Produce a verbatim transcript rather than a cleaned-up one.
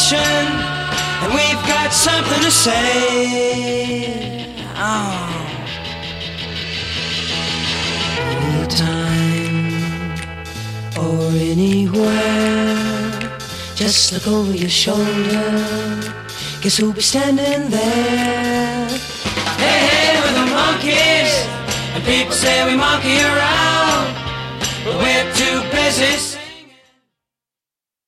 nation, and we've got something to say. Oh. Anytime or anywhere, just look over your shoulder. Guess who'll be standing there? Hey, hey, we're the monkeys, and people say we monkey around, but we're too busy